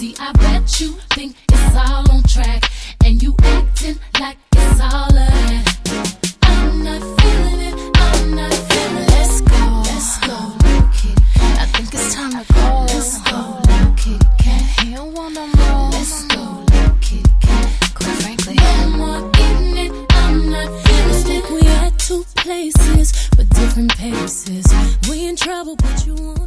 See, I bet you think it's all on track, and you acting like it's all of that. I'm not feeling it, I'm not feeling it. Let's go, little Kit Kat. I think it's time to go. Let's go, little Kit Kat. He don't want no more. Let's go, little Kit Kat. Quite frankly, no more eating it, I'm not feeling it. We at two places, but different paces. We in trouble, but you won't.